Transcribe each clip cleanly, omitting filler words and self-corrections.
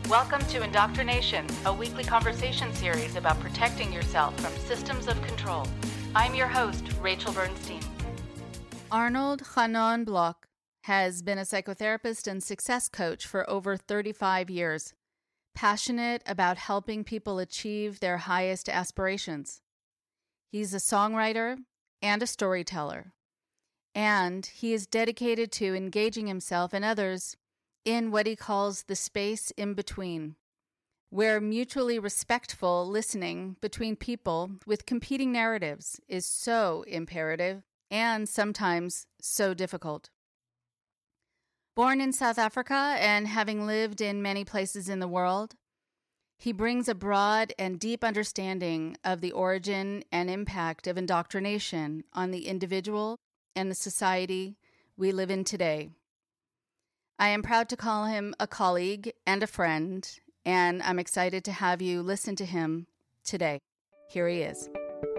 Welcome to Indoctrination, a weekly conversation series about protecting yourself from systems of control. I'm your host, Rachel Bernstein. Arnold Hanon Bloch has been a psychotherapist and success coach for over 35 years, passionate about helping people achieve their highest aspirations. He's a songwriter and a storyteller, and he is dedicated to engaging himself and others in what he calls the space in between, where mutually respectful listening between people with competing narratives is so imperative and sometimes so difficult. Born in South Africa and having lived in many places in the world, he brings a broad and deep understanding of the origin and impact of indoctrination on the individual and the society we live in today. I am proud to call him a colleague and a friend, and I'm excited to have you listen to him today. Here he is.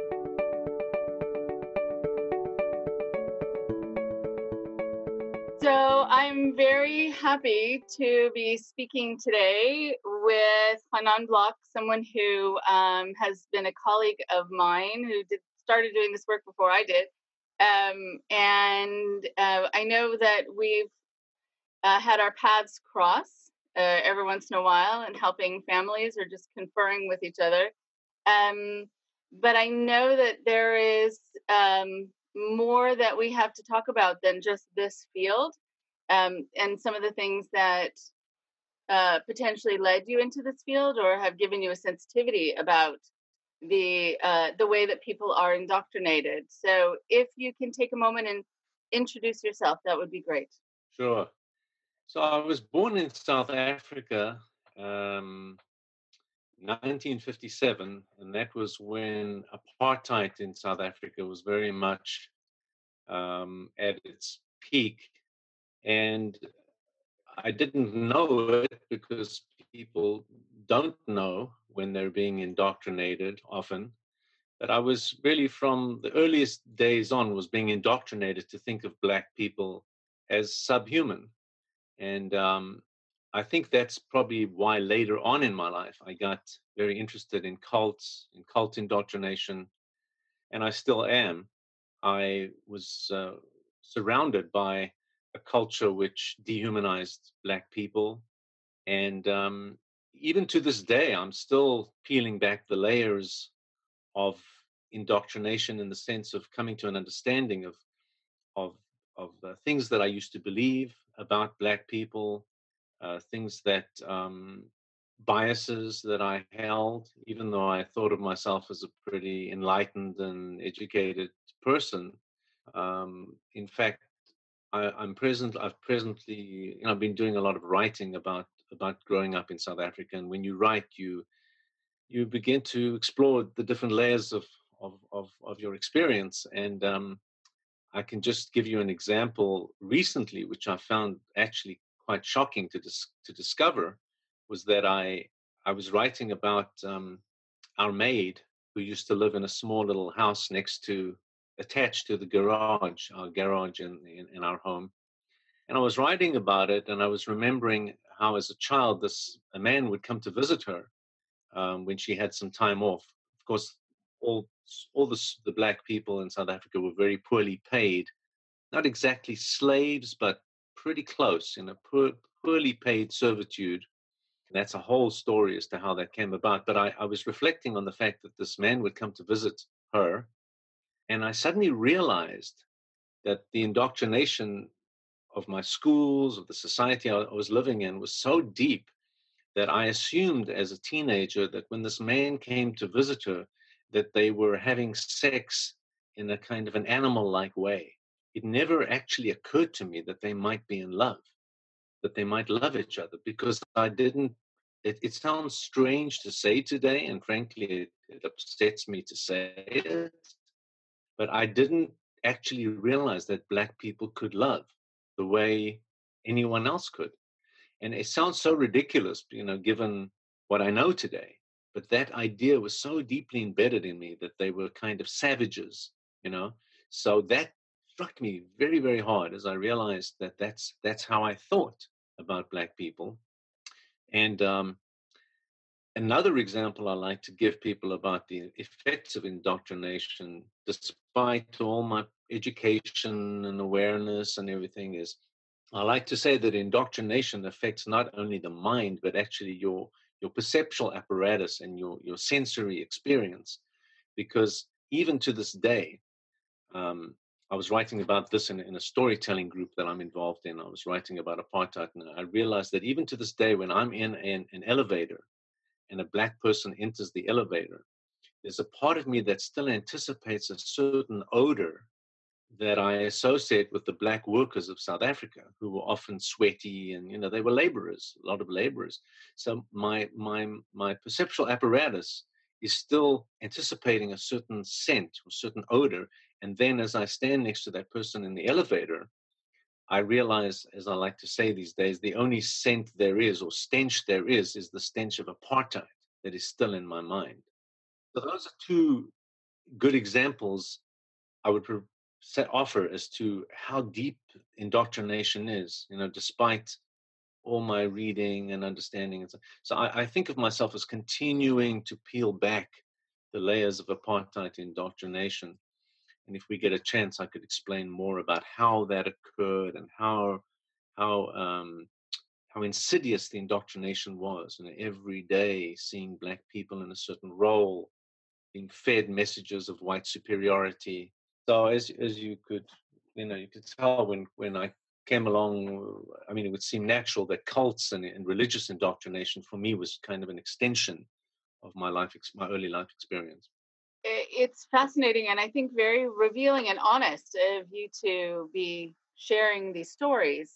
So I'm very happy to be speaking today with Hanon Bloch, someone who has been a colleague of mine who started doing this work before I did. I know that we've had our paths cross every once in a while in helping families or just conferring with each other. But I know that there is more that we have to talk about than just this field, and some of the things that potentially led you into this field or have given you a sensitivity about the way that people are indoctrinated. So if you can take a moment and introduce yourself, that would be great. Sure. So I was born in South Africa, 1957, and that was when apartheid in South Africa was very much at its peak. And I didn't know it because people don't know when they're being indoctrinated often. But I was really, from the earliest days on, was being indoctrinated to think of Black people as subhuman. And I think that's probably why later on in my life I got very interested in cults, in cult indoctrination, and I still am. I was surrounded by a culture which dehumanized Black people. And even to this day, I'm still peeling back the layers of indoctrination in the sense of coming to an understanding of, of things that I used to believe about Black people, things that biases that I held, even though I thought of myself as a pretty enlightened and educated person. In fact, I've presently, I've been doing a lot of writing about growing up in South Africa. And when you write, you begin to explore the different layers of your experience. And I can just give you an example recently, which I found actually quite shocking to discover, was that I was writing about our maid who used to live in a small little house attached to the garage, our garage in our home. And I was writing about it, and I was remembering how, as a child, a man would come to visit her when she had some time off. Of course, all the Black people in South Africa were very poorly paid, not exactly slaves, but pretty close, in a poorly paid servitude. And that's a whole story as to how that came about. But I was reflecting on the fact that this man would come to visit her, and I suddenly realized that the indoctrination of my schools, of the society I was living in, was so deep that I assumed as a teenager that when this man came to visit her, that they were having sex in a kind of an animal-like way. It never actually occurred to me that they might be in love, that they might love each other, because I didn't. It sounds strange to say today, and frankly, it upsets me to say it, but I didn't actually realize that Black people could love the way anyone else could. And it sounds so ridiculous, given what I know today. But that idea was so deeply embedded in me that they were kind of savages, you know. So that struck me very, very hard as I realized that that's how I thought about Black people. And another example I like to give people about the effects of indoctrination, despite all my education and awareness and everything, is I like to say that indoctrination affects not only the mind, but actually your perceptual apparatus and your sensory experience. Because even to this day, um, I was writing about this in a storytelling group that I'm involved in. I was writing about apartheid, and I realized that even to this day, when I'm in an elevator and a black person enters the elevator, there's a part of me that still anticipates a certain odor that I associate with the black workers of South Africa, who were often sweaty and they were laborers, a lot of laborers. So my perceptual apparatus is still anticipating a certain scent or certain odor. And then as I stand next to that person in the elevator, I realize, as I like to say these days, the only scent there is or stench there is the stench of apartheid that is still in my mind. So those are two good examples I would offer as to how deep indoctrination is, despite all my reading and understanding. And so I think of myself as continuing to peel back the layers of apartheid indoctrination. And if we get a chance, I could explain more about how that occurred and how how insidious the indoctrination was. And every day seeing black people in a certain role, being fed messages of white superiority. So as you could you could tell when I came along, I mean, it would seem natural that cults and religious indoctrination for me was kind of an extension of my my early life experience. It's fascinating and I think very revealing and honest of you to be sharing these stories,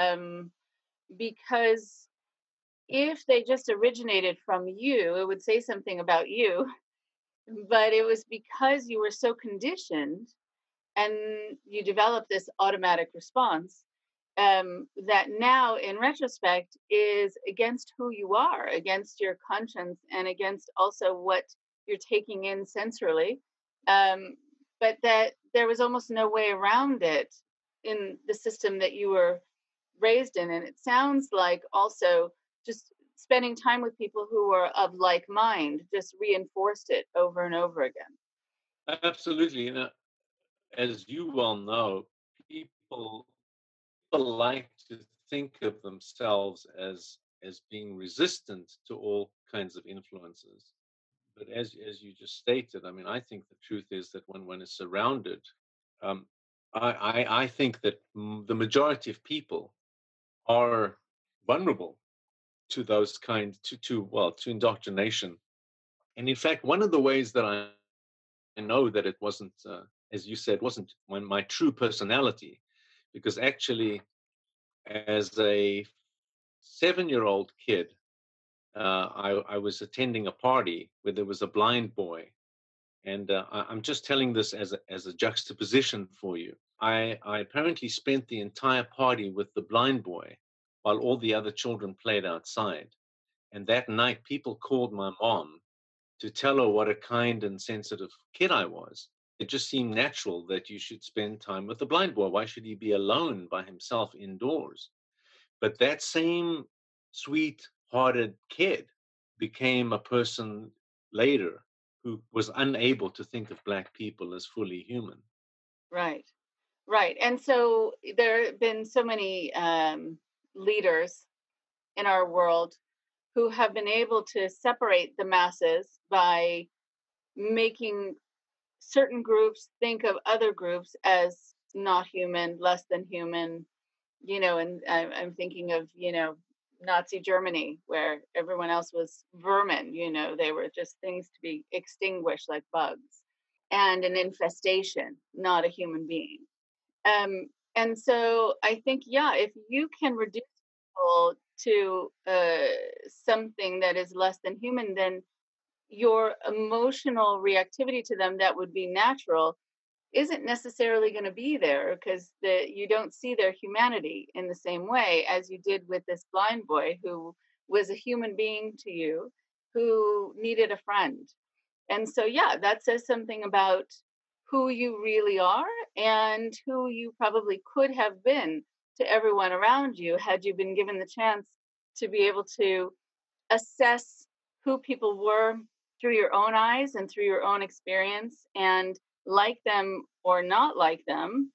because if they just originated from you, it would say something about you. But it was because you were so conditioned and you developed this automatic response, that now in retrospect is against who you are, against your conscience, and against also what you're taking in sensorily. Um, but that there was almost no way around it in the system that you were raised in. And it sounds like also just spending time with people who were of like mind just reinforced it over and over again. Absolutely. As you well know, people like to think of themselves as being resistant to all kinds of influences. But as you just stated, I mean, I think the truth is that when one is surrounded, um, I think that the majority of people are vulnerable to those kind to indoctrination. And in fact, one of the ways that I know that it wasn't, as you said, wasn't my true personality, because actually, as a 7-year-old kid, I was attending a party where there was a blind boy. And I'm just telling this as a juxtaposition for you. I apparently spent the entire party with the blind boy while all the other children played outside. And that night, people called my mom to tell her what a kind and sensitive kid I was. It just seemed natural that you should spend time with the blind boy. Why should he be alone by himself indoors? But that same sweet hearted kid became a person later who was unable to think of Black people as fully human. Right, right. And so there have been so many leaders in our world who have been able to separate the masses by making certain groups think of other groups as not human, less than human, and I'm thinking of, Nazi Germany, where everyone else was vermin, they were just things to be extinguished like bugs and an infestation, not a human being. And so I think, yeah, if you can reduce people to something that is less than human, then your emotional reactivity to them that would be natural isn't necessarily going to be there because you don't see their humanity in the same way as you did with this blind boy who was a human being to you who needed a friend. And so, yeah, that says something about who you really are and who you probably could have been to everyone around you had you been given the chance to be able to assess who people were through your own eyes and through your own experience, and like them or not like them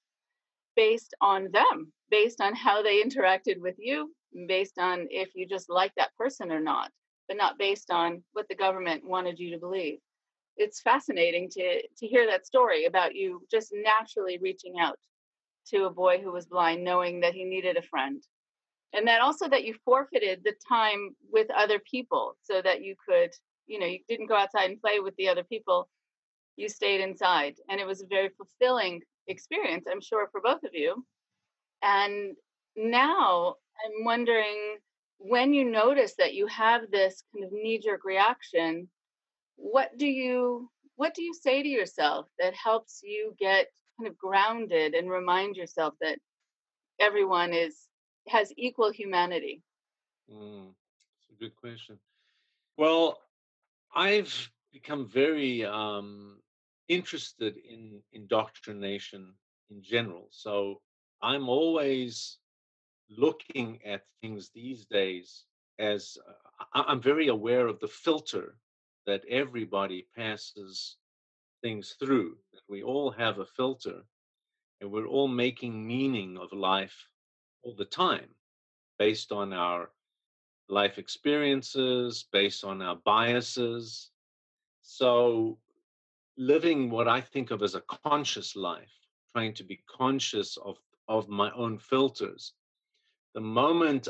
based on how they interacted with you, based on if you just like that person or not, but not based on what the government wanted you to believe. It's fascinating to hear that story about you just naturally reaching out to a boy who was blind, knowing that he needed a friend. And that also that you forfeited the time with other people so that you could, you didn't go outside and play with the other people. You stayed inside. And it was a very fulfilling experience, I'm sure, for both of you. And now I'm wondering, when you notice that you have this kind of knee-jerk reaction, what do you say to yourself that helps you get kind of grounded and remind yourself that everyone has equal humanity? It's a good question. Well, I've become very interested in indoctrination in general. So I'm always looking at things these days as I'm very aware of the filter that everybody passes things through, that we all have a filter and we're all making meaning of life all the time based on our life experiences, based on our biases. So, living what I think of as a conscious life, trying to be conscious of my own filters. The moment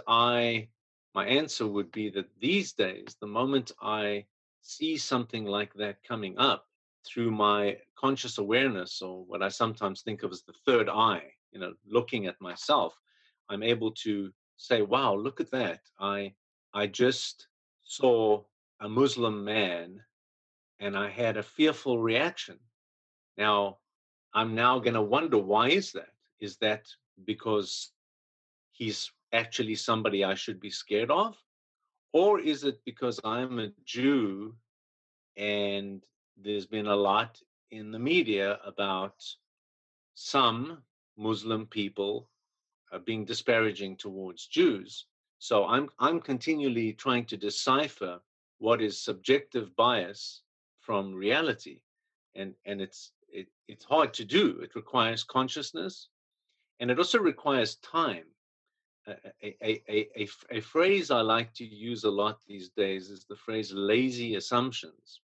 my answer would be that these days, the moment I see something like that coming up through my conscious awareness, or what I sometimes think of as the third eye, looking at myself, I'm able to say, wow, look at that. I just saw a Muslim man and I had a fearful reaction. Now, I'm now going to wonder, why is that? Is that because he's actually somebody I should be scared of? Or is it because I'm a Jew and there's been a lot in the media about some Muslim people being disparaging towards Jews? So I'm continually trying to decipher what is subjective bias from reality, and it's hard to do. It requires consciousness, and it also requires time. A phrase I like to use a lot these days is the phrase lazy assumptions.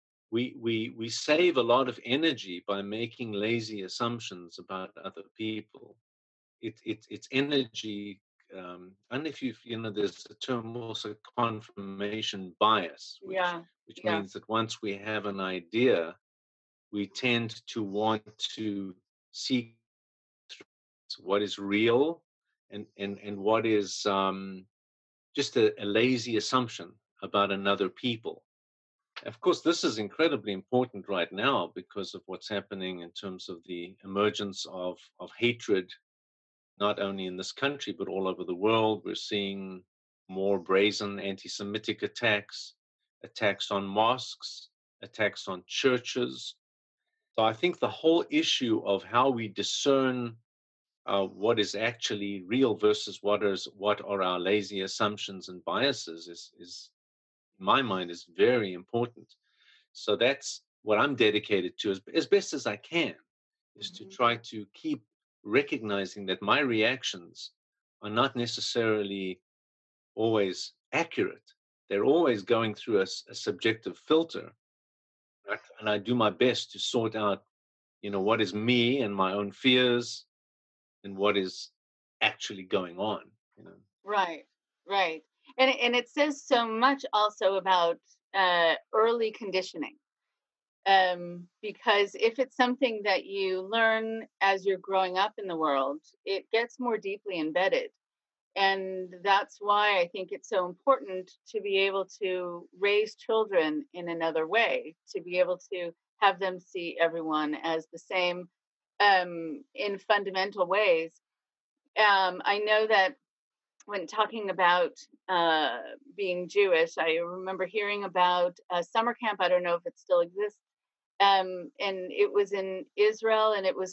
We save a lot of energy by making lazy assumptions about other people. It's energy. And if there's a term also, confirmation bias, which Yeah, which yeah, means that once we have an idea, we tend to want to seek what is real and what is just a lazy assumption about another people. Of course, this is incredibly important right now because of what's happening in terms of the emergence of hatred, not only in this country, but all over the world. We're seeing more brazen anti Semitic attacks, attacks on mosques, attacks on churches. So I think the whole issue of how we discern what is actually real versus what are our lazy assumptions and biases is in my mind is very important. So that's what I'm dedicated to as best as I can, is to mhm, try to keep recognizing that my reactions are not necessarily always accurate. They're always going through a subjective filter, right? And I do my best to sort out, what is me and my own fears and what is actually going on. right, right. And it says so much also about early conditioning. Because if it's something that you learn as you're growing up in the world, it gets more deeply embedded. And that's why I think it's so important to be able to raise children in another way, to be able to have them see everyone as the same in fundamental ways. I know that when talking about being Jewish, I remember hearing about a summer camp. I don't know if it still exists, and it was in Israel, and it was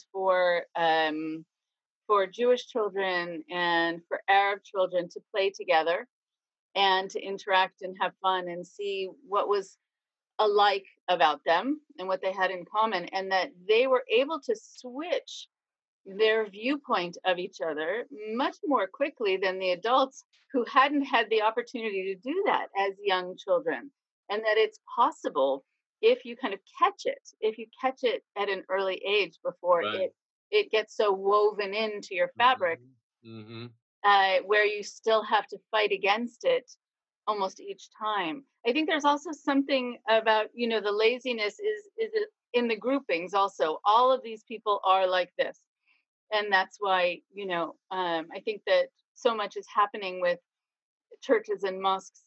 for Jewish children and for Arab children to play together. and to interact and have fun and see what was alike about them and what they had in common, and that they were able to switch their viewpoint of each other much more quickly than the adults who hadn't had the opportunity to do that as young children. And that it's possible if you kind of catch it, if you catch it at an early age before Right. it gets so woven into your fabric, Mhm. Mhm. where you still have to fight against it almost each time. I think there's also something about, the laziness is in the groupings also. All of these people are like this. And that's why, I think that so much is happening with churches and mosques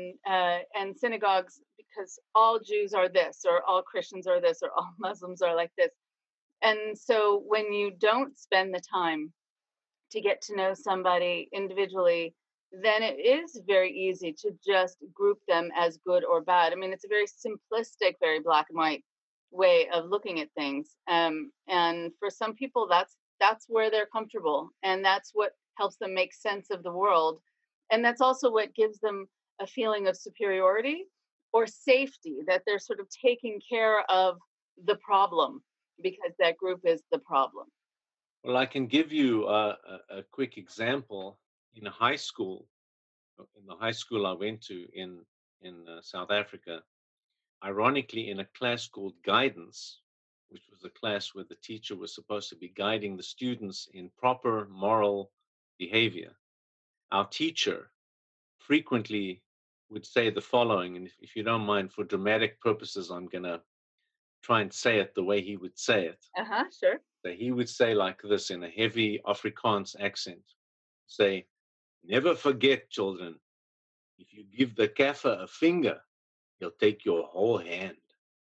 and synagogues, because all Jews are this, or all Christians are this, or all Muslims are like this. And so when you don't spend the time to get to know somebody individually, then it is very easy to just group them as good or bad. I mean, it's a very simplistic, very black and white way of looking at things. And for some people, that's where they're comfortable, and that's what helps them make sense of the world, and that's also what gives them a feeling of superiority or safety, that they're sort of taking care of the problem because that group is the problem. Well, I can give you a quick example. In high school, in the high school I went to in South Africa, ironically, in a class called guidance, which was a class where the teacher was supposed to be guiding the students in proper moral behavior, our teacher frequently would say the following, and if you don't mind, for dramatic purposes, I'm going to try and say it the way he would say it. Uh-huh, sure. So he would say like this in a heavy Afrikaans accent, say, never forget, children, if you give the Kaffir a finger, he'll take your whole hand.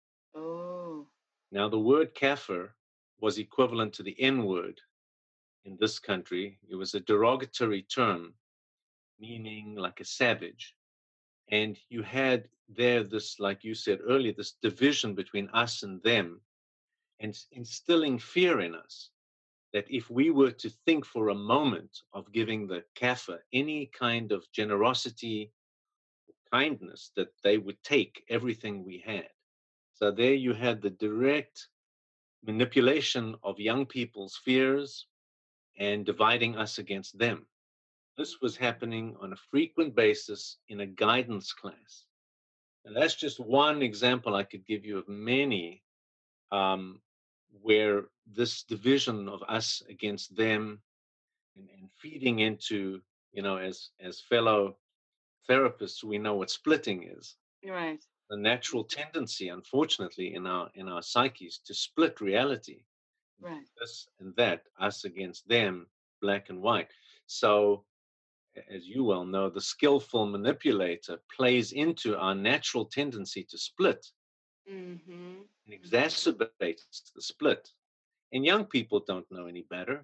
Oh. Now, the word Kaffir was equivalent to the N word in this country. It was a derogatory term meaning like a savage. And you had there this, like you said earlier, this division between us and them, and instilling fear in us that if we were to think for a moment of giving the Kaffir any kind of generosity, kindness, that they would take everything we had. So there you had the direct manipulation of young people's fears and dividing us against them. This was happening on a frequent basis in a guidance class. And that's just one example I could give you of many, um, where this division of us against them, and feeding into, as fellow therapists, we know what splitting is. Right. The natural tendency, unfortunately, in our psyches to split reality, Right. this and that, us against them, black and white. So, as you well know, the skillful manipulator plays into our natural tendency to split Mm-hmm. and exacerbates the split. And young people don't know any better.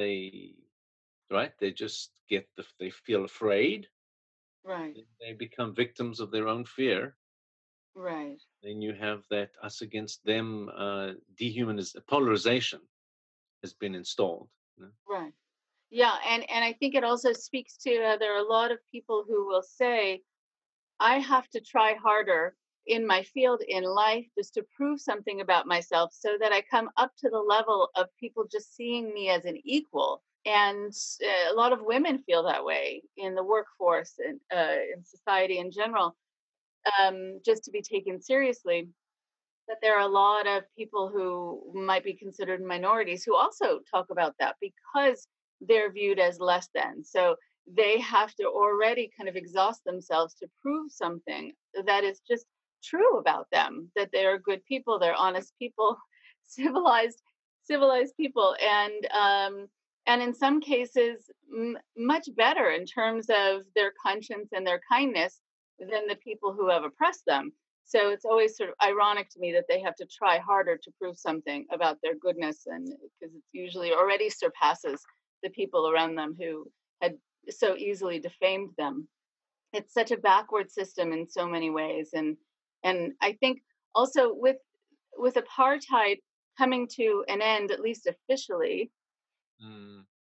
They just they feel afraid, Right. they become victims of their own fear. Right. Then you have that us against them polarization has been installed. Right. Yeah, and I think it also speaks to, there are a lot of people who will say, I have to try harder in my field in life just to prove something about myself so that I come up to the level of people just seeing me as an equal. And a lot of women feel that way in the workforce and in society in general, just to be taken seriously. That there are a lot of people who might be considered minorities who also talk about that because they're viewed as less than. So they have to already kind of exhaust themselves to prove something that is just true about them, that they're good people, they're honest people, civilized civilized people, and in some cases much better in terms of their conscience and their kindness than the people who have oppressed them. So it's always sort of ironic to me that they have to try harder to prove something about their goodness, and because it usually already surpasses the people around them who had so easily defamed them. It's such a backward system in so many ways, and I think also with apartheid coming to an end, at least officially, Mm.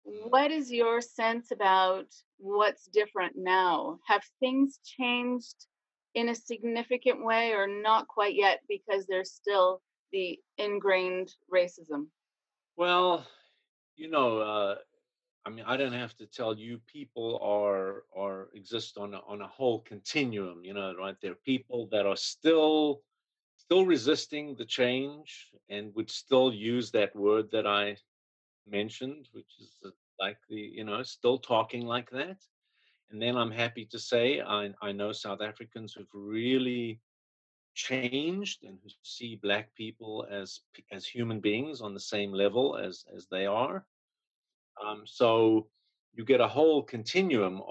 Mm. what is your sense about what's different now? Have things changed in a significant way or not quite yet because there's still the ingrained racism? Well, you know, I mean, I don't have to tell you, people are exist on a whole continuum. You know, right? There are people that are still resisting the change and would still use that word that I mentioned, which is like still talking like that. And then I'm happy to say I know South Africans who've really changed and who see black people as human beings on the same level as they are. So you get a whole continuum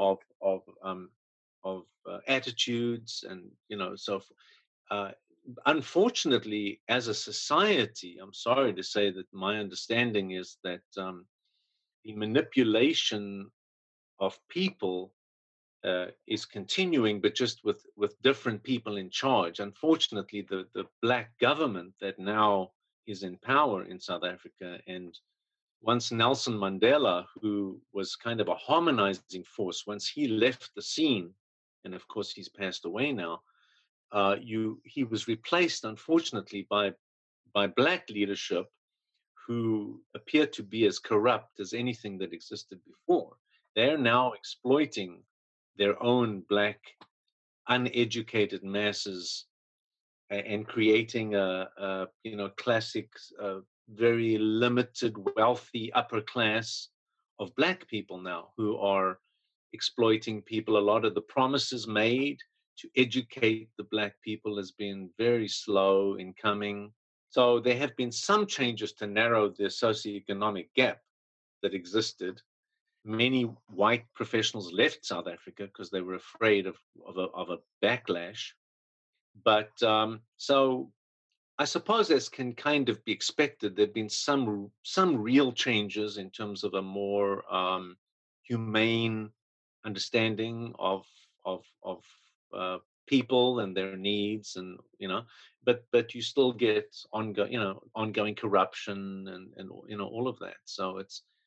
of attitudes, and uh, unfortunately, as a society, I'm sorry to say that my understanding is that the manipulation of people is continuing, but just with different people in charge. Unfortunately, the black government that now is in power in South Africa, and once Nelson Mandela, who was kind of a harmonizing force, once he left the scene, and of course he's passed away now, he was replaced, unfortunately, by black leadership who appear to be as corrupt as anything that existed before. They're now exploiting their own black, uneducated masses and creating a classic, very limited, wealthy upper class of black people now who are exploiting people. A lot of the promises made to educate the black people has been very slow in coming. So there have been some changes to narrow the socioeconomic gap that existed. Many white professionals left South Africa because they were afraid of a backlash. But so I suppose, as can kind of be expected, there've been some real changes in terms of a more humane understanding of people and their needs, and but you still get ongoing corruption and all of that. So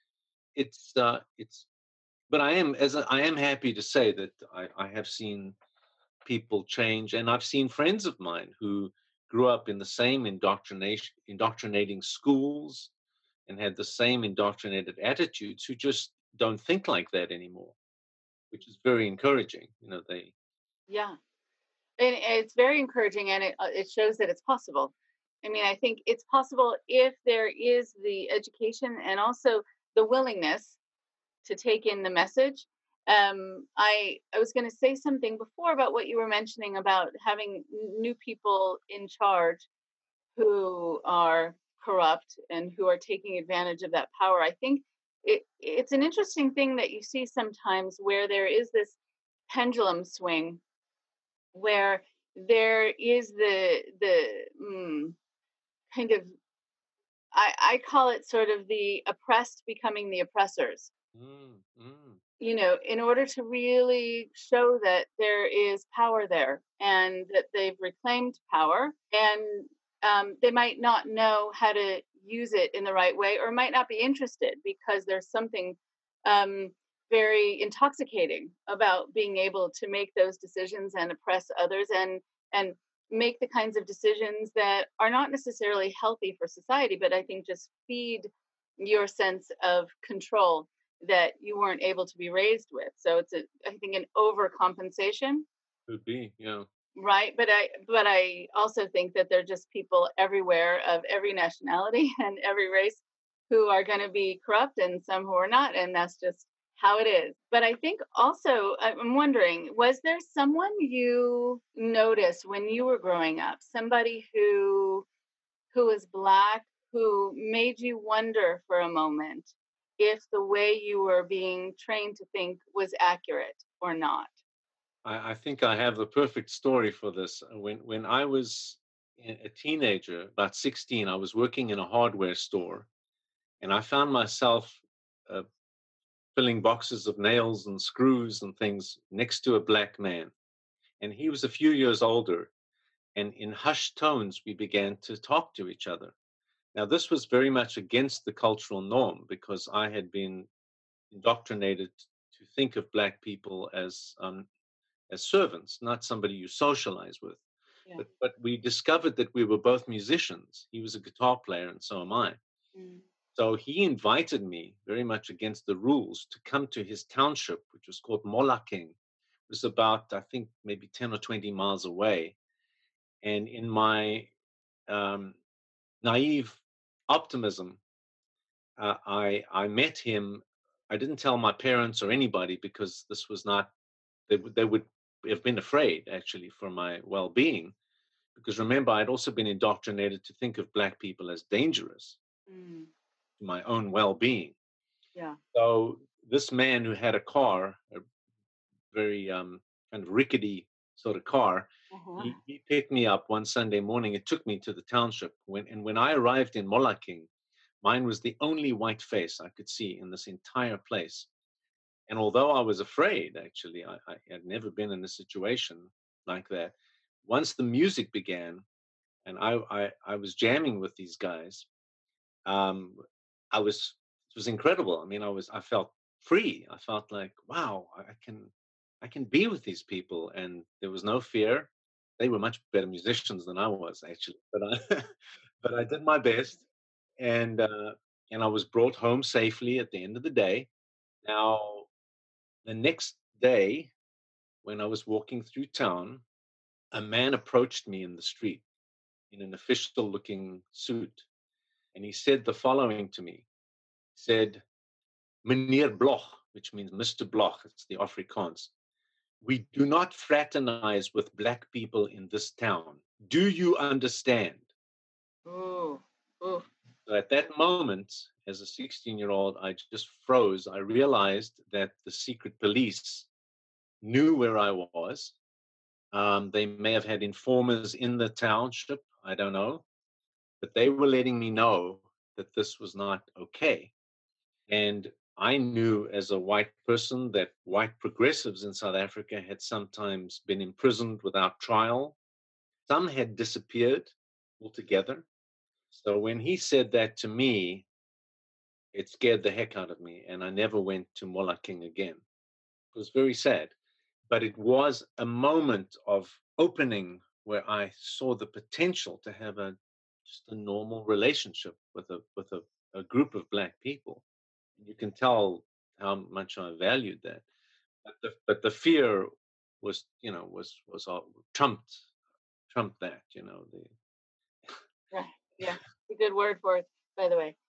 it's but I am happy to say that I have seen people change. And I've seen friends of mine who grew up in the same indoctrinating schools and had the same indoctrinated attitudes, who just don't think like that anymore, which is very encouraging. They Yeah. And it's very encouraging, and it shows that it's possible. I mean, I think it's possible if there is the education and also the willingness to take in the message. I was going to say something before about what you were mentioning about having new people in charge who are corrupt and who are taking advantage of that power. I think it's an interesting thing that you see sometimes where there is this pendulum swing where there is the kind of I call it sort of the oppressed becoming the oppressors. Mm, mm, In order to really show that there is power there and that they've reclaimed power, and they might not know how to use it in the right way, or might not be interested because there's something um, very intoxicating about being able to make those decisions and oppress others, and make the kinds of decisions that are not necessarily healthy for society, but I think just feed your sense of control that you weren't able to be raised with. So it's I think an overcompensation, could be, yeah. right? But I also think that they're just people everywhere of every nationality and every race who are going to be corrupt and some who are not, and that's just how it is. But I think also I'm wondering, was there someone you noticed when you were growing up, somebody who was black, who made you wonder for a moment if the way you were being trained to think was accurate or not? I think I have the perfect story for this. When I was a teenager, about 16, I was working in a hardware store, and I found myself uh, filling boxes of nails and screws and things next to a black man. And he was a few years older. And in hushed tones, we began to talk to each other. Now, this was very much against the cultural norm because I had been indoctrinated to think of black people as servants, not somebody you socialize with. Yeah. But we discovered that we were both musicians. He was a guitar player, and so am I. Mm. So he invited me, very much against the rules, to come to his township, which was called Molaking. It was about, I think, maybe 10 or 20 miles away. And in my um, naive optimism, I met him. I didn't tell my parents or anybody because this was not, they would have been afraid actually for my well being. Because remember, I'd also been indoctrinated to think of black people as dangerous Mm. to my own well being. Yeah. So this man who had a car, a very kind of rickety sort of car, Uh-huh. he picked me up one Sunday morning. It took me to the township. When I arrived in Molaking, mine was the only white face I could see in this entire place. And although I was afraid, actually, I had never been in a situation like that. Once the music began, and I was jamming with these guys, um, it was incredible. I mean, I felt free. I felt like, wow, I can be with these people, and there was no fear. They were much better musicians than I was actually, but I but I did my best, and uh, and I was brought home safely at the end of the day. Now, the next day, when I was walking through town, a man approached me in the street in an official looking suit, and he said the following to me. He said, Meneer Bloch, which means Mr. Bloch, it's the Afrikaans. We do not fraternize with black people in this town. Do you understand? Ooh. Ooh. So at that moment, as a 16-year-old, I just froze. I realized that the secret police knew where I was. They may have had informers in the township. I don't know. But they were letting me know that this was not okay. And I knew as a white person that white progressives in South Africa had sometimes been imprisoned without trial. Some had disappeared altogether. So when he said that to me, it scared the heck out of me. And I never went to Molaking again. It was very sad. But it was a moment of opening where I saw the potential to have just a normal relationship with a group of black people. You can tell how much I valued that. But the fear was, was all trumped that, Right. Yeah. It's a good word for it, by the way.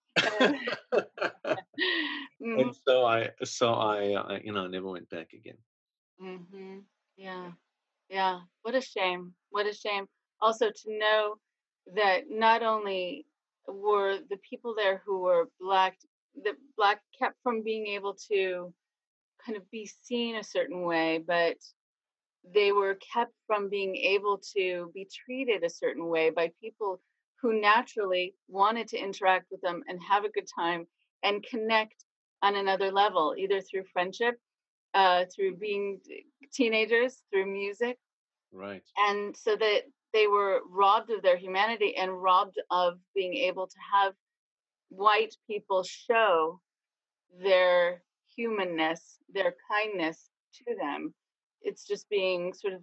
Mm-hmm. And so I never went back again. Mm-hmm. Yeah. Yeah. What a shame. What a shame. Also to know that not only were the people there who were black, the black kept from being able to kind of be seen a certain way, but they were kept from being able to be treated a certain way by people who naturally wanted to interact with them and have a good time and connect on another level, either through friendship, through being teenagers, through music. Right. And so that they were robbed of their humanity and robbed of being able to have white people show their humanness, their kindness to them. It's just being sort of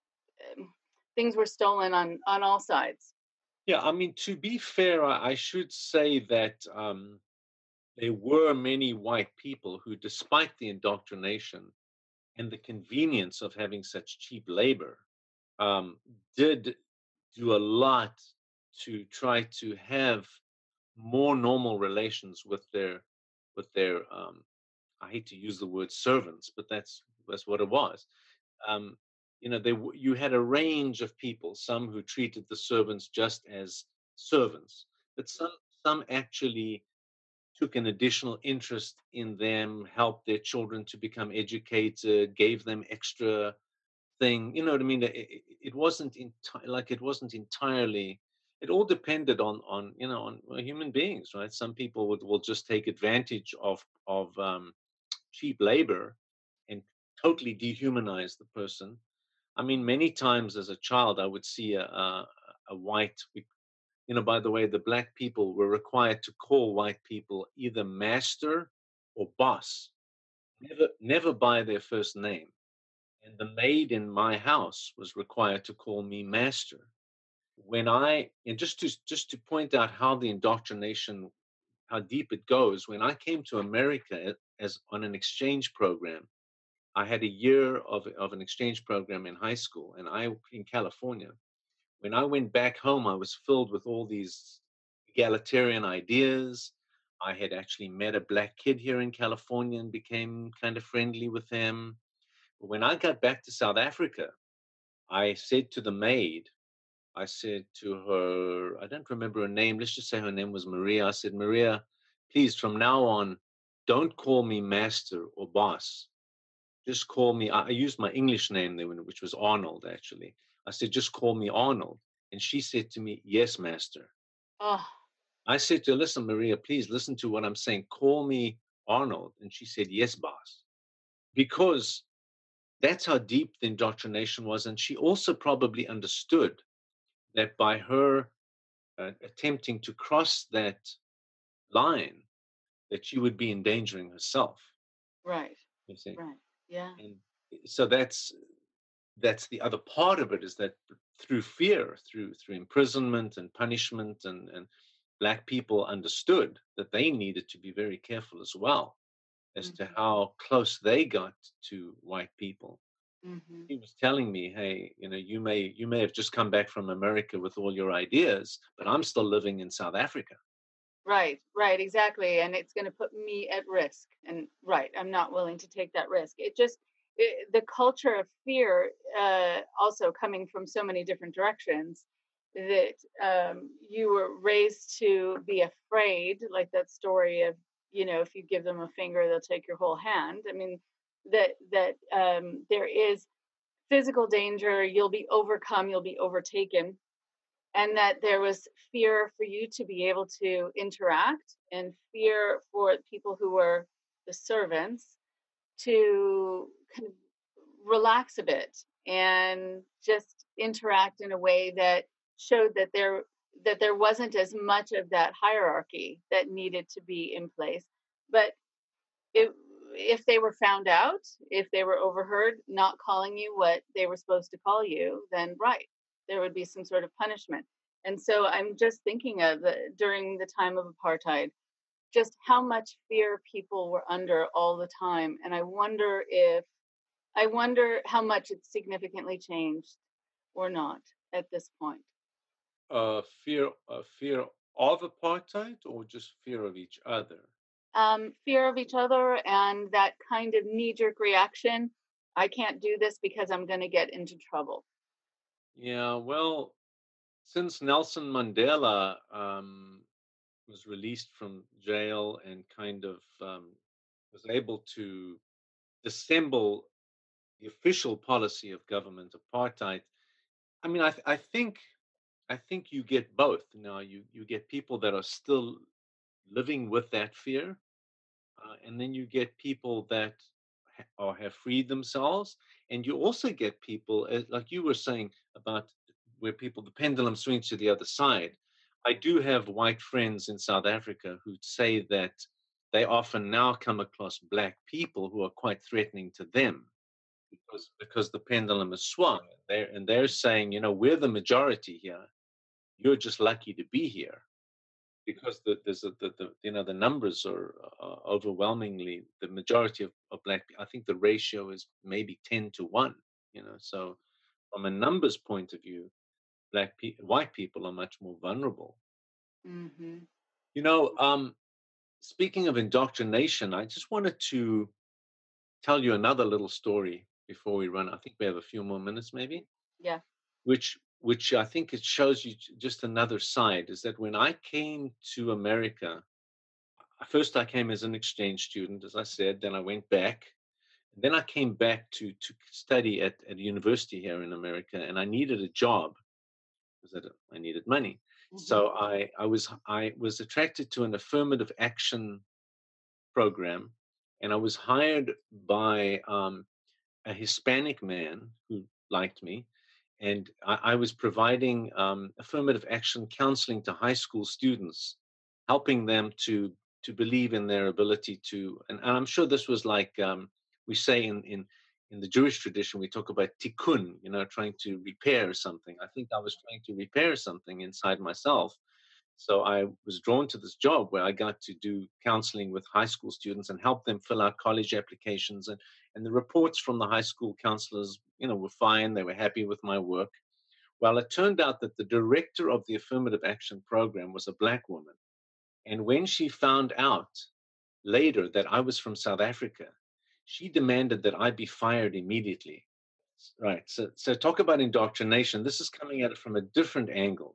things were stolen on all sides. Yeah, I mean, to be fair, I should say that there were many white people who, despite the indoctrination and the convenience of having such cheap labor, um, did do a lot to try to have more normal relations with their I hate to use the word servants, but that's what it was. Um, you had a range of people, some who treated the servants just as servants, but some actually took an additional interest in them, helped their children to become educated, gave them extra thing. You know what I mean? It wasn't it wasn't entirely. It all depended on human beings, right? Some people will just take advantage of cheap labor and totally dehumanize the person. I mean, many times as a child, I would see a white. By the way, the black people were required to call white people either master or boss. never by their first name. And the maid in my house was required to call me master. And just to point out how the indoctrination, how deep it goes, when I came to America as on an exchange program, I had a year of an exchange program in high school, and I in California. When I went back home, I was filled with all these egalitarian ideas. I had actually met a black kid here in California and became kind of friendly with him. But when I got back to South Africa, I said to the maid, I said to her, I don't remember her name. Let's just say her name was Maria. I said, Maria, please, from now on, don't call me master or boss. Just call me, I used my English name there, which was Arnold, actually. I said, just call me Arnold. And she said to me, yes, master. Oh, I said to her, listen, Maria, please listen to what I'm saying. Call me Arnold. And she said, yes, boss. Because that's how deep the indoctrination was. And she also probably understood that by her attempting to cross that line, that she would be endangering herself. right, You see, right. Yeah. and so that's the other part of it, is that through fear, through imprisonment and punishment, and black people understood that they needed to be very careful as well as to Mm-hmm. how close they got to white people. Mm-hmm. He was telling me, hey, you may have just come back from America with all your ideas, but I'm still living in South Africa. Right, right, exactly. And it's going to put me at risk. And right, I'm not willing to take that risk. The culture of fear, also coming from so many different directions, that you were raised to be afraid, like that story of, if you give them a finger, they'll take your whole hand. I mean, that there is physical danger, you'll be overcome, you'll be overtaken, and that there was fear for you to be able to interact, and fear for people who were the servants to kind of relax a bit and just interact in a way that showed that there wasn't as much of that hierarchy that needed to be in place. But it, if they were found out, if they were overheard not calling you what they were supposed to call you, then right, there would be some sort of punishment. And so I'm just thinking of during the time of apartheid, just how much fear people were under all the time. And I wonder how much it's significantly changed or not at this point. Fear of apartheid, or just fear of each other? Fear of each other and that kind of knee jerk reaction. I can't do this because I'm going to get into trouble. Yeah, well, since Nelson Mandela was released from jail and kind of was able to dissemble the official policy of government apartheid, I mean, I think you get both. Now, you get people that are still living with that fear, and then you get people that or have freed themselves, and you also get people, like you were saying about where people, the pendulum swings to the other side. I do have white friends in South Africa who say that they often now come across black people who are quite threatening to them because the pendulum has swung. They're saying, we're the majority here. You're just lucky to be here, because the numbers are overwhelmingly the majority of black people. I think the ratio is maybe 10 to 1. So from a numbers point of view, white people are much more vulnerable. Mm-hmm. You know, speaking of indoctrination, I just wanted to tell you another little story before we run. I think we have a few more minutes, maybe. Yeah. Which I think it shows you just another side, is that when I came to America, first I came as an exchange student, as I said, then I went back. And then I came back to study at a university here in America, and I needed a job because I needed money. Mm-hmm. So I was attracted to an affirmative action program, and I was hired by a Hispanic man who liked me, and I was providing affirmative action counseling to high school students, helping them to to believe in their ability to, and I'm sure this was like we say in the Jewish tradition, we talk about tikkun, trying to repair something. I think I was trying to repair something inside myself. So I was drawn to this job where I got to do counseling with high school students and help them fill out college applications. And the reports from the high school counselors, were fine. They were happy with my work. Well, it turned out that the director of the affirmative action program was a Black woman. And when she found out later that I was from South Africa, she demanded that I be fired immediately. Right. So talk about indoctrination. This is coming at it from a different angle.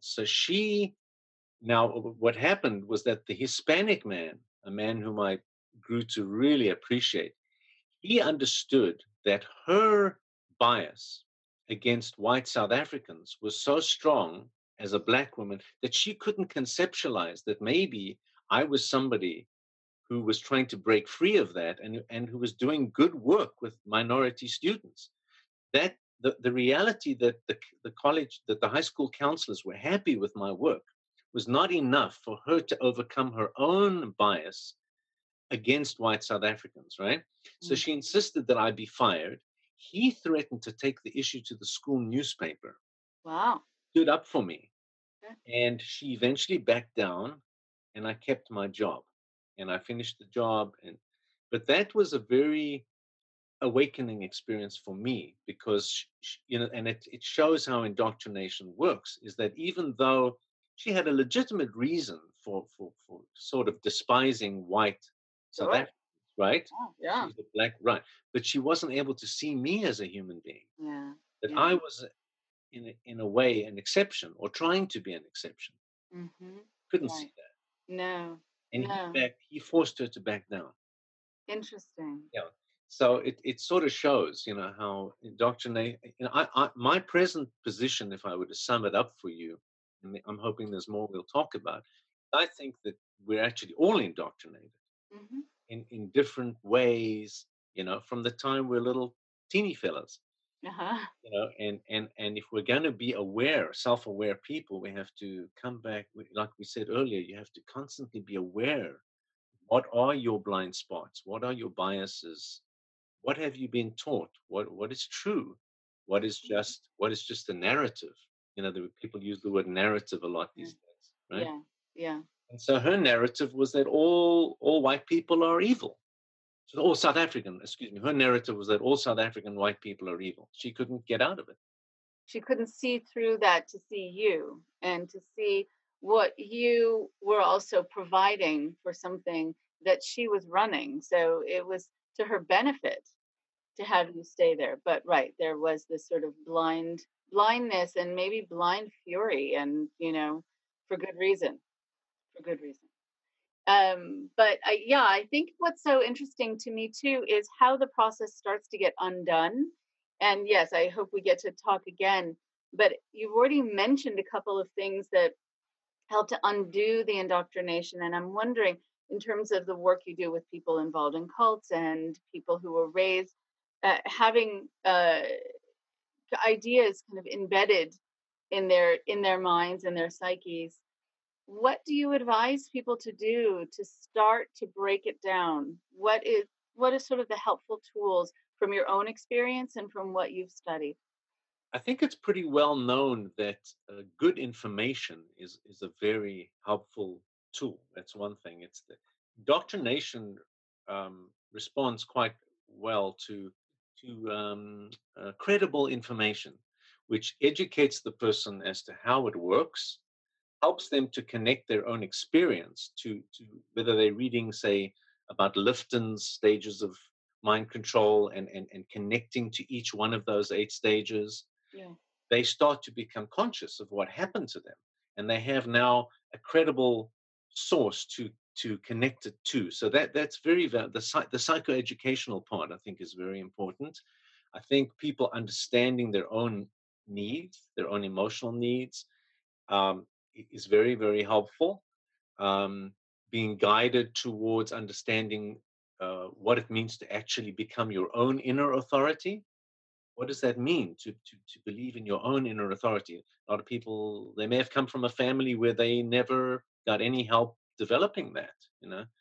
Now, what happened was that the Hispanic man, a man whom I grew to really appreciate, he understood that her bias against white South Africans was so strong as a Black woman that she couldn't conceptualize that maybe I was somebody who was trying to break free of that and who was doing good work with minority students. That the reality that the high school counselors were happy with my work was not enough for her to overcome her own bias against white South Africans, right? So she insisted that I be fired. He threatened to take the issue to the school newspaper. Wow. Stood up for me. And she eventually backed down, and I kept my job. And I finished the job. But that was a very awakening experience for me because, and it shows how indoctrination works, is that even though she had a legitimate reason for sort of despising white South Africans, right? Oh, yeah. She's a Black, right? But she wasn't able to see me as a human being. Yeah. That I was, in a way, an exception or trying to be an exception. Mm-hmm. Couldn't see that. No. And he forced her to back down. Interesting. Yeah. So it sort of shows, how indoctrinate. My present position, if I were to sum it up for you, and I'm hoping there's more we'll talk about. I think that we're actually all indoctrinated in different ways, from the time we're little teeny fellas. And if we're going to be aware, self-aware people, we have to come back, like we said earlier, you have to constantly be aware. What are your blind spots? What are your biases? What have you been taught? What is true? What is just a narrative? The people use the word narrative a lot these days, right? Yeah. And so her narrative was that all white people are evil. So all South African, excuse me, her narrative was that all South African white people are evil. She couldn't get out of it. She couldn't see through that to see you and to see what you were also providing for something that she was running. So it was to her benefit to have you stay there. But right, there was this sort of blindness and maybe blind fury, and for good reason. But I think what's so interesting to me too is how the process starts to get undone. And yes, I hope we get to talk again. But you've already mentioned a couple of things that help to undo the indoctrination. And I'm wondering, in terms of the work you do with people involved in cults and people who were raised having ideas kind of embedded in their minds and their psyches, what do you advise people to do to start to break it down? What is sort of the helpful tools from your own experience and from what you've studied? I think it's pretty well known that good information is a very helpful tool. That's one thing. It's the indoctrination responds quite well to credible information, which educates the person as to how it works, helps them to connect their own experience to whether they're reading, say, about Lifton's stages of mind control and connecting to each one of those 8 stages. Yeah. They start to become conscious of what happened to them, and they have now a credible source to connect it to. So that's very the psychoeducational part, I think, is very important. I think people understanding their own needs, their own emotional needs, is very, very helpful. Being guided towards understanding what it means to actually become your own inner authority. What does that mean to believe in your own inner authority? A lot of people, they may have come from a family where they never got any help developing that,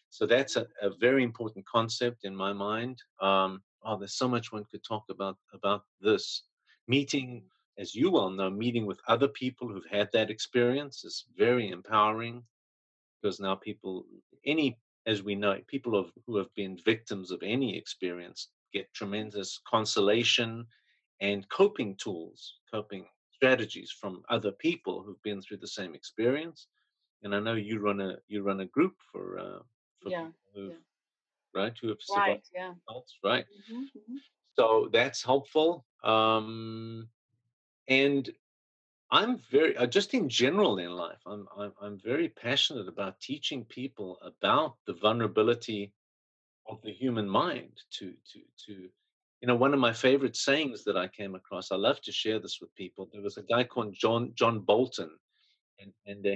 So that's a very important concept in my mind. There's so much one could talk about this. Meeting, as you well know, meeting with other people who've had that experience is very empowering, because now as we know, who have been victims of any experience get tremendous consolation and coping strategies from other people who've been through the same experience. And I know you run a group for Yeah. people who Yeah. right who have survived Right. Yeah. assaults, right? Hmm. Hmm. So that's helpful. And I'm very just in general in life, I'm very passionate about teaching people about the vulnerability of the human mind. One of my favorite sayings that I came across, I love to share this with people. There was a guy called John Bolton, and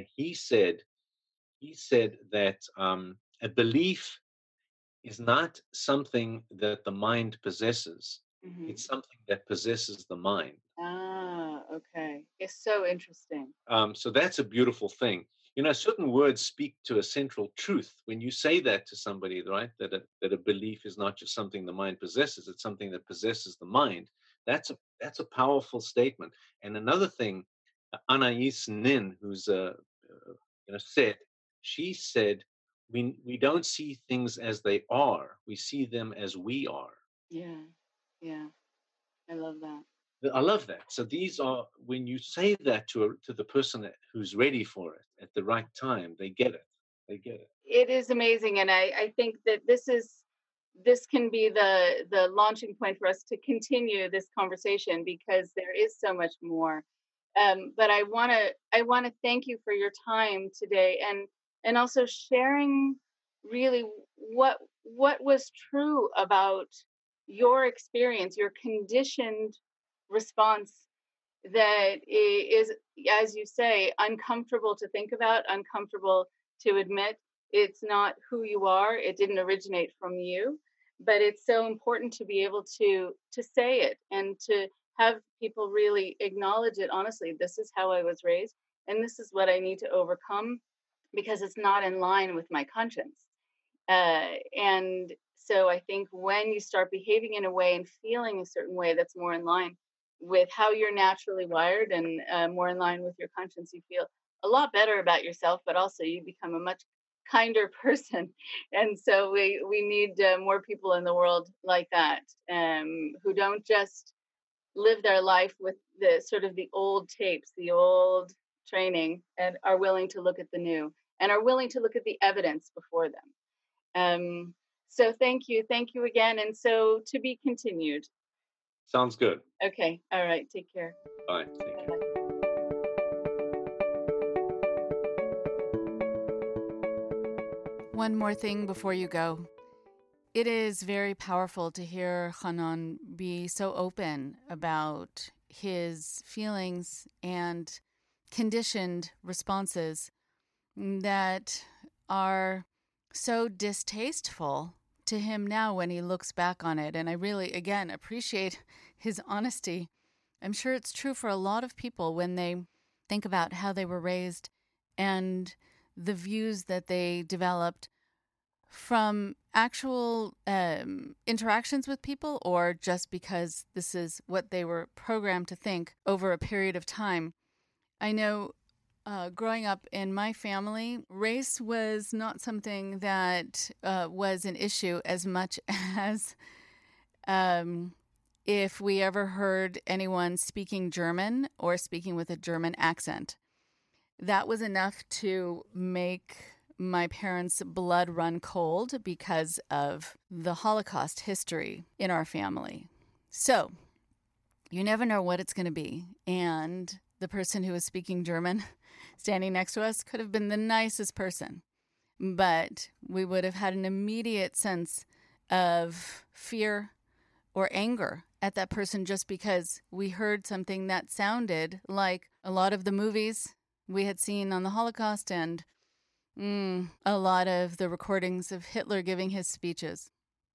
he said that a belief is not something that the mind possesses. Hmm. It's something that possesses the mind. Ah, okay. It's so interesting. So that's a beautiful thing. Certain words speak to a central truth. When you say that to somebody, right, that a belief is not just something the mind possesses, it's something that possesses the mind. That's a powerful statement. And another thing, Anais Nin, who's said, she said, we don't see things as they are. We see them as we are. Yeah. Yeah. I love that. I love that. So these are, when you say that to the person who's ready for it at the right time, they get it. They get it. It is amazing, and I think that this can be the launching point for us to continue this conversation, because there is so much more. But I want to thank you for your time today, and also sharing really what was true about your experience, your conditioned response that is, as you say, uncomfortable to think about, uncomfortable to admit. It's not who you are. It didn't originate from you, but it's so important to be able to say it and to have people really acknowledge it honestly. This is how I was raised, and this is what I need to overcome, because it's not in line with my conscience. And so I think when you start behaving in a way and feeling a certain way that's more in line with how you're naturally wired, and more in line with your conscience, you feel a lot better about yourself, but also you become a much kinder person. And so we need more people in the world like that, who don't just live their life with the sort of the old tapes, the old training, and are willing to look at the new, and are willing to look at the evidence before them. So thank you again, and so to be continued. Sounds good. Okay, all right, take care. Bye. Take care. Bye-bye. One more thing before you go. It is very powerful to hear Hanan be so open about his feelings and conditioned responses that are so distasteful to him now when he looks back on it. And I really, again, appreciate his honesty. I'm sure it's true for a lot of people when they think about how they were raised and the views that they developed from actual interactions with people, or just because this is what they were programmed to think over a period of time. I know growing up in my family, race was not something that was an issue as much as if we ever heard anyone speaking German or speaking with a German accent. That was enough to make my parents' blood run cold because of the Holocaust history in our family. So you never know what it's going to be. And the person who was speaking German standing next to us could have been the nicest person, but we would have had an immediate sense of fear or anger at that person just because we heard something that sounded like a lot of the movies we had seen on the Holocaust and a lot of the recordings of Hitler giving his speeches.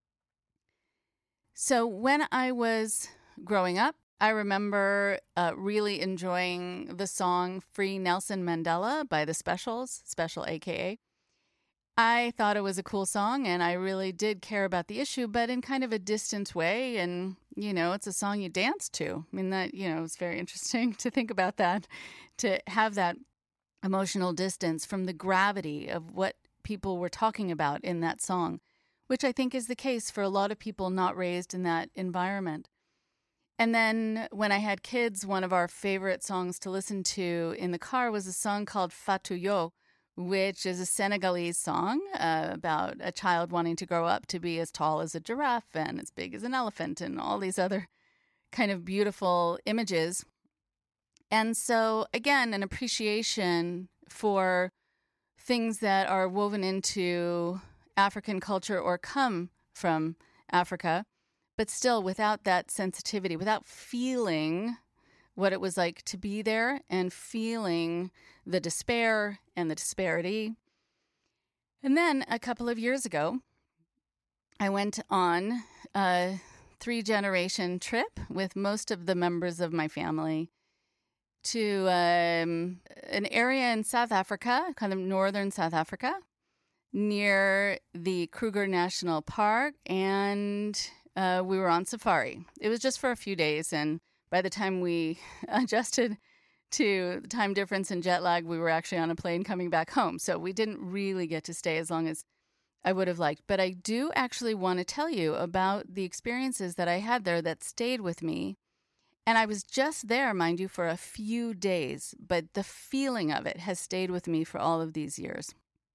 So when I was growing up, I remember really enjoying the song Free Nelson Mandela by the Specials, Special AKA. I thought it was a cool song, and I really did care about the issue, but in kind of a distant way. And, it's a song you dance to. I mean, that, it's very interesting to think about that, to have that emotional distance from the gravity of what people were talking about in that song, which I think is the case for a lot of people not raised in that environment. And then when I had kids, one of our favorite songs to listen to in the car was a song called Fatou Yo, which is a Senegalese song about a child wanting to grow up to be as tall as a giraffe and as big as an elephant and all these other kind of beautiful images. And so, again, an appreciation for things that are woven into African culture or come from Africa, but still without that sensitivity, without feeling what it was like to be there and feeling the despair and the disparity. And then a couple of years ago, I went on a 3-generation trip with most of the members of my family to an area in South Africa, kind of northern South Africa, near the Kruger National Park, and we were on safari. It was just for a few days, and by the time we adjusted to the time difference and jet lag, we were actually on a plane coming back home. So we didn't really get to stay as long as I would have liked. But I do actually want to tell you about the experiences that I had there that stayed with me. And I was just there, mind you, for a few days, but the feeling of it has stayed with me for all of these years.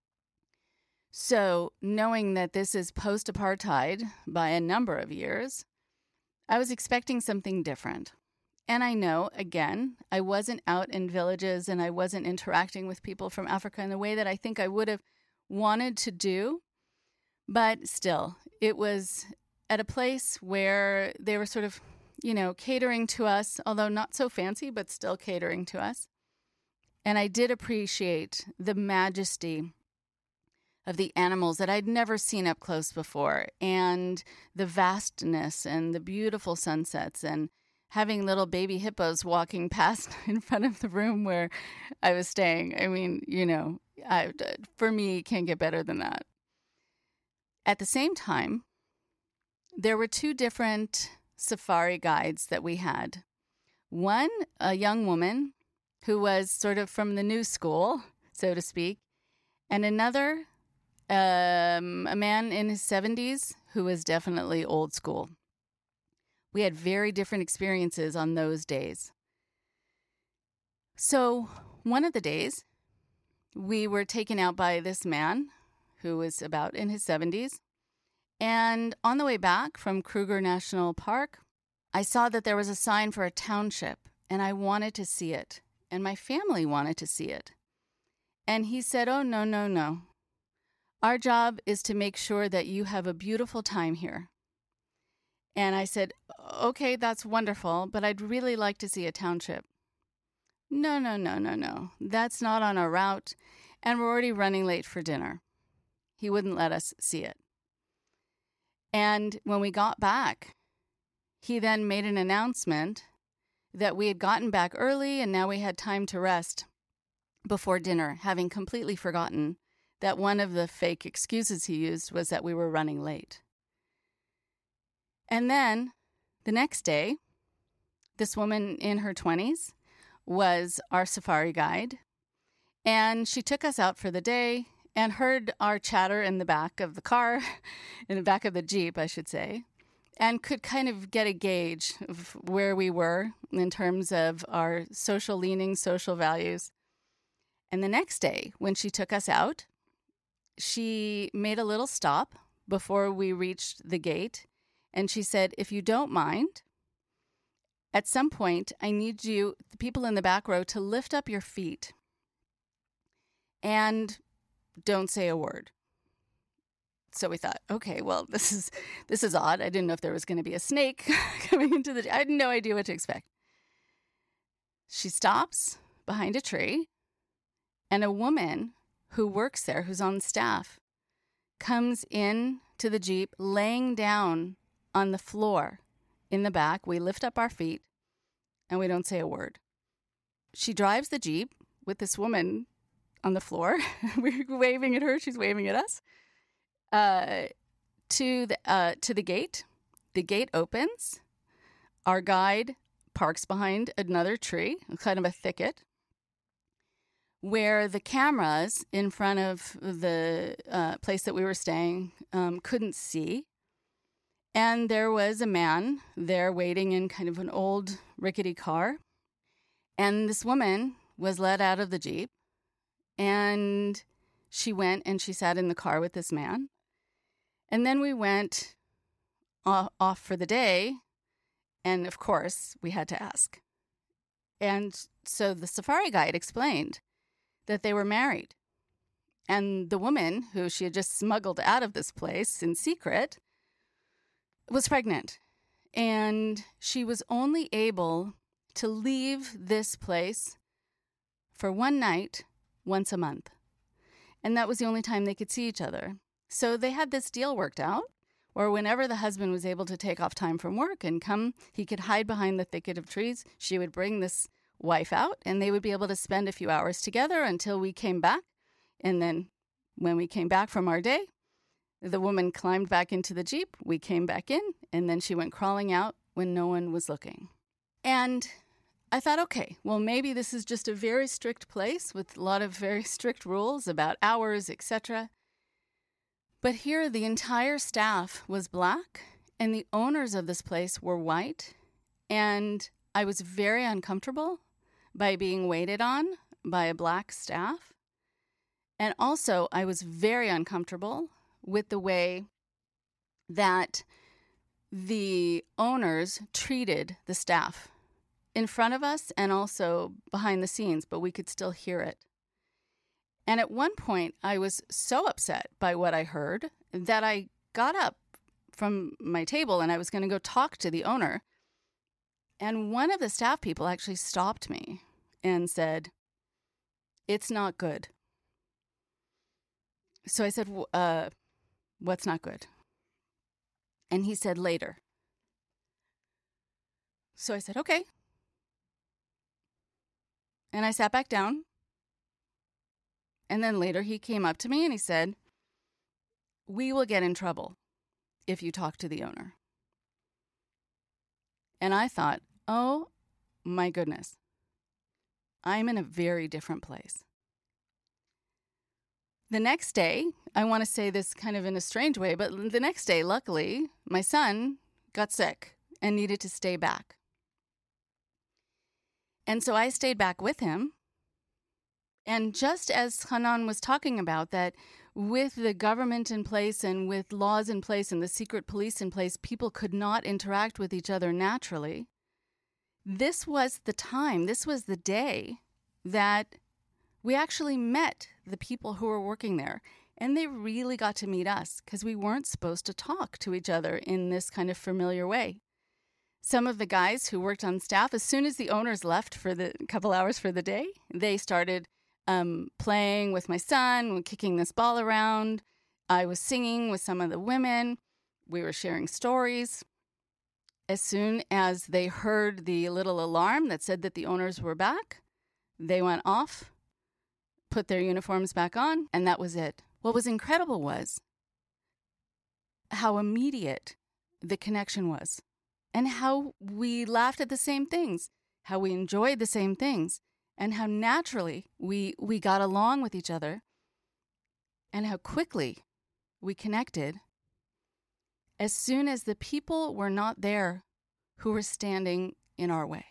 So knowing that this is post-apartheid by a number of years, I was expecting something different. And I know, again, I wasn't out in villages and I wasn't interacting with people from Africa in the way that I think I would have wanted to do. But still, it was at a place where they were sort of, catering to us, although not so fancy, but still catering to us. And I did appreciate the majesty of the animals that I'd never seen up close before, and the vastness and the beautiful sunsets, and having little baby hippos walking past in front of the room where I was staying. I mean, for me, it can't get better than that. At the same time, there were 2 different safari guides that we had. One, a young woman who was sort of from the new school, so to speak, and another, a man in his 70s who was definitely old school. We had very different experiences on those days. So one of the days, we were taken out by this man who was about in his 70s. And on the way back from Kruger National Park, I saw that there was a sign for a township, and I wanted to see it. And my family wanted to see it. And he said, "Oh, no, no, no. Our job is to make sure that you have a beautiful time here." And I said, "Okay, that's wonderful, but I'd really like to see a township." "No, no, no, no, no. That's not on our route, and we're already running late for dinner." He wouldn't let us see it. And when we got back, he then made an announcement that we had gotten back early and now we had time to rest before dinner, having completely forgotten that one of the fake excuses he used was that we were running late. And then the next day, this woman in her 20s was our safari guide, and she took us out for the day and heard our chatter in the back of the car, in the back of the Jeep, I should say, and could kind of get a gauge of where we were in terms of our social leanings, social values. And the next day, when she took us out, she made a little stop before we reached the gate, and she said, "If you don't mind, at some point, I need you, the people in the back row, to lift up your feet and don't say a word." So we thought, okay, well, this is odd. I didn't know if there was going to be a snake coming into I had no idea what to expect. She stops behind a tree, and a woman who works there, who's on staff, comes in to the Jeep, laying down on the floor in the back. We lift up our feet, and we don't say a word. She drives the Jeep with this woman on the floor. We're waving at her. She's waving at us. To the gate. The gate opens. Our guide parks behind another tree, kind of a thicket, where the cameras in front of the place that we were staying couldn't see. And there was a man there waiting in kind of an old rickety car. And this woman was let out of the Jeep. And she went and she sat in the car with this man. And then we went off for the day. And of course, we had to ask. And so the safari guide explained that they were married. And the woman who she had just smuggled out of this place in secret was pregnant. And she was only able to leave this place for one night once a month. And that was the only time they could see each other. So they had this deal worked out, where whenever the husband was able to take off time from work and come, he could hide behind the thicket of trees. She would bring this wife out, and they would be able to spend a few hours together until we came back. And then when we came back from our day, the woman climbed back into the Jeep, we came back in, and then she went crawling out when no one was looking. And I thought, okay, well, maybe this is just a very strict place with a lot of very strict rules about hours, etc. But here, the entire staff was Black, and the owners of this place were white, and I was very uncomfortable by being waited on by a Black staff. And also, I was very uncomfortable with the way that the owners treated the staff in front of us and also behind the scenes, but we could still hear it. And at one point, I was so upset by what I heard that I got up from my table and I was going to go talk to the owner. And one of the staff people actually stopped me and said, "It's not good." So I said, "What's not good?" And he said, "Later." So I said, "Okay." And I sat back down. And then later he came up to me and he said, "We will get in trouble if you talk to the owner." And I thought, oh my goodness, I'm in a very different place. The next day, I want to say this kind of in a strange way, but the next day, luckily, my son got sick and needed to stay back. And so I stayed back with him. And just as Hanan was talking about, that with the government in place and with laws in place and the secret police in place, people could not interact with each other naturally. This was the time, this was the day that we actually met the people who were working there. And they really got to meet us because we weren't supposed to talk to each other in this kind of familiar way. Some of the guys who worked on staff, as soon as the owners left for the couple hours for the day, they started playing with my son, kicking this ball around. I was singing with some of the women. We were sharing stories. As soon as they heard the little alarm that said that the owners were back, they went off, put their uniforms back on, and that was it. What was incredible was how immediate the connection was and how we laughed at the same things, how we enjoyed the same things, and how naturally we got along with each other, and how quickly we connected as soon as the people were not there who were standing in our way.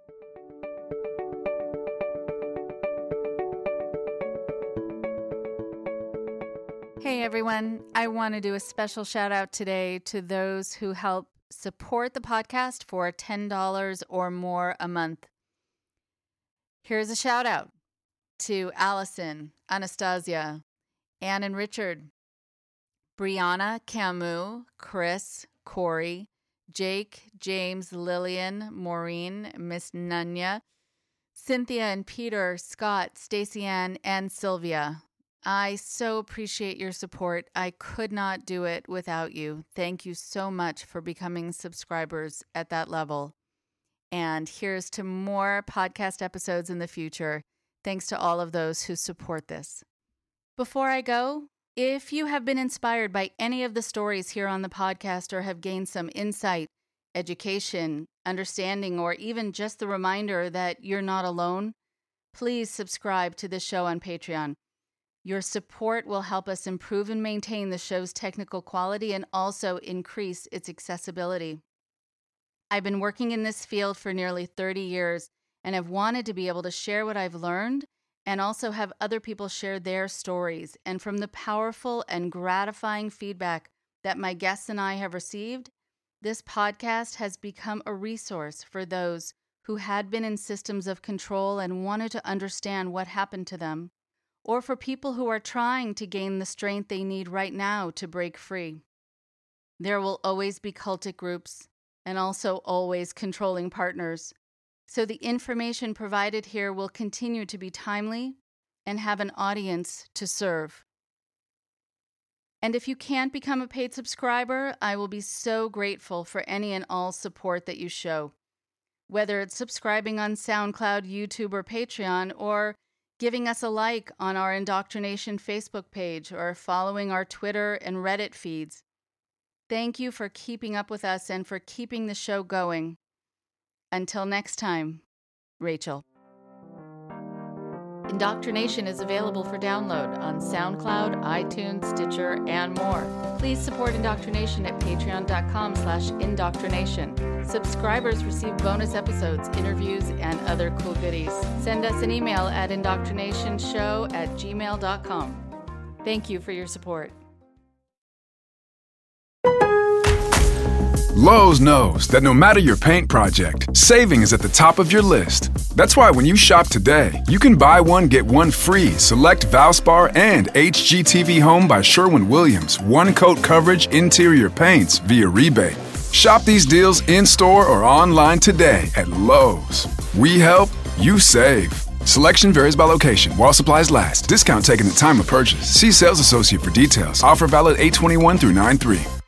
Hey everyone, I want to do a special shout out today to those who help support the podcast for $10 or more a month. Here's a shout out to Allison, Anastasia, Ann and Richard, Brianna, Camus, Chris, Corey, Jake, James, Lillian, Maureen, Miss Nunya, Cynthia and Peter, Scott, Stacey Ann, and Sylvia. I so appreciate your support. I could not do it without you. Thank you so much for becoming subscribers at that level. And here's to more podcast episodes in the future. Thanks to all of those who support this. Before I go, if you have been inspired by any of the stories here on the podcast or have gained some insight, education, understanding, or even just the reminder that you're not alone, please subscribe to this show on Patreon. Your support will help us improve and maintain the show's technical quality and also increase its accessibility. I've been working in this field for nearly 30 years and have wanted to be able to share what I've learned and also have other people share their stories. And from the powerful and gratifying feedback that my guests and I have received, this podcast has become a resource for those who had been in systems of control and wanted to understand what happened to them, or for people who are trying to gain the strength they need right now to break free. There will always be cultic groups and also always controlling partners. So the information provided here will continue to be timely and have an audience to serve. And if you can't become a paid subscriber, I will be so grateful for any and all support that you show. Whether it's subscribing on SoundCloud, YouTube, or Patreon, or giving us a like on our Indoctrination Facebook page, or following our Twitter and Reddit feeds. Thank you for keeping up with us and for keeping the show going. Until next time, Rachel. Indoctrination is available for download on SoundCloud, iTunes, Stitcher, and more. Please support Indoctrination at patreon.com/indoctrination. Subscribers receive bonus episodes, interviews, and other cool goodies. Send us an email at indoctrinationshow@gmail.com. Thank you for your support. Lowe's knows that no matter your paint project, saving is at the top of your list. That's why when you shop today, you can buy one, get one free. Select Valspar and HGTV Home by Sherwin-Williams. One coat coverage interior paints via rebate. Shop these deals in-store or online today at Lowe's. We help, you save. Selection varies by location. While supplies last. Discount taken at time of purchase. See sales associate for details. Offer valid 8/21 through 9/3.